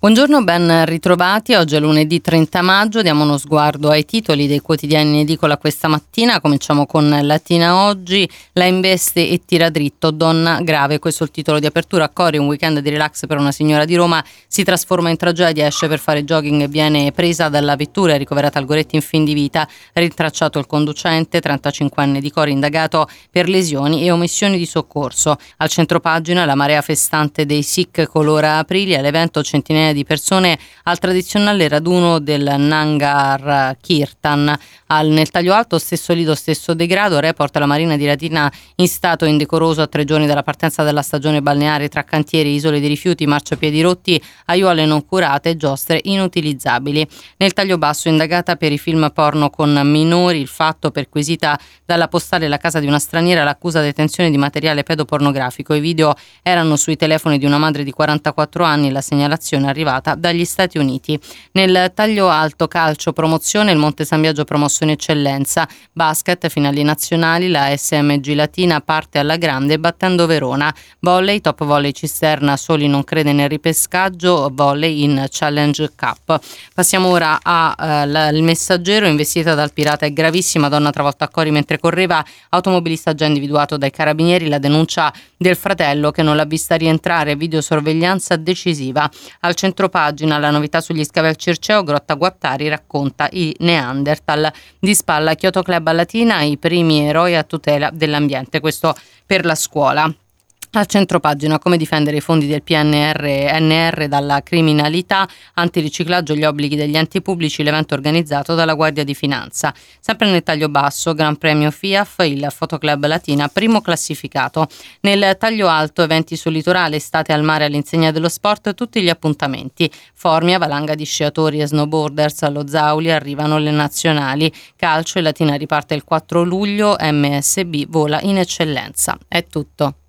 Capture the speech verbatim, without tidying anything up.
Buongiorno, ben ritrovati. Oggi è lunedì trenta maggio, diamo uno sguardo ai titoli dei quotidiani in edicola questa mattina. Cominciamo con Latina Oggi, la investe e tira dritto, donna grave, questo è il titolo di apertura. Cori, un weekend di relax per una signora di Roma, si trasforma in tragedia, esce per fare jogging e viene presa dalla vettura e ricoverata al Goretti in fin di vita, rintracciato il conducente, trentacinquenne di Cori, indagato per lesioni e omissioni di soccorso. Al centropagina la marea festante dei Sikh colora Aprilia, all'evento centinaia di persone al tradizionale raduno del Nangar Kirtan. Al, nel taglio alto stesso lido stesso degrado, report la Marina di Latina in stato indecoroso a tre giorni dalla partenza della stagione balneare tra cantieri, isole di rifiuti, marciapiedi rotti, aiuole non curate, giostre inutilizzabili. Nel taglio basso, indagata per i film porno con minori, il fatto perquisita dalla postale la casa di una straniera, l'accusa detenzione di materiale pedopornografico. I video erano sui telefoni di una madre di quarantaquattro anni, la segnalazione arrivata dagli Stati Uniti. Nel taglio alto calcio promozione, il Monte San Biagio promosso in eccellenza, basket, finali nazionali, la S M G Latina parte alla grande battendo Verona, volley, top volley Cisterna, Soli non crede nel ripescaggio, volley in Challenge Cup. Passiamo ora al uh, Messaggero, investita dal pirata è gravissima, donna travolta a Cori mentre correva, automobilista già individuato dai carabinieri, la denuncia del fratello che non l'ha vista rientrare, videosorveglianza decisiva. Al centropagina la novità sugli scavi al Circeo, Grotta Guattari racconta i Neanderthal. Di spalla Kyoto Club a Latina, i primi eroi a tutela dell'ambiente, questo per la scuola. Al centropagina come difendere i fondi del P N R N R dalla criminalità, antiriciclaggio, gli obblighi degli enti pubblici, l'evento organizzato dalla Guardia di Finanza. Sempre nel taglio basso, Gran Premio F I A F, il Fotoclub Latina, primo classificato. Nel taglio alto, eventi sul litorale, estate al mare all'insegna dello sport, tutti gli appuntamenti. Formia, valanga di sciatori e snowboarders allo Zauli, arrivano le nazionali. Calcio e Latina riparte il quattro luglio, M S B vola in eccellenza. È tutto.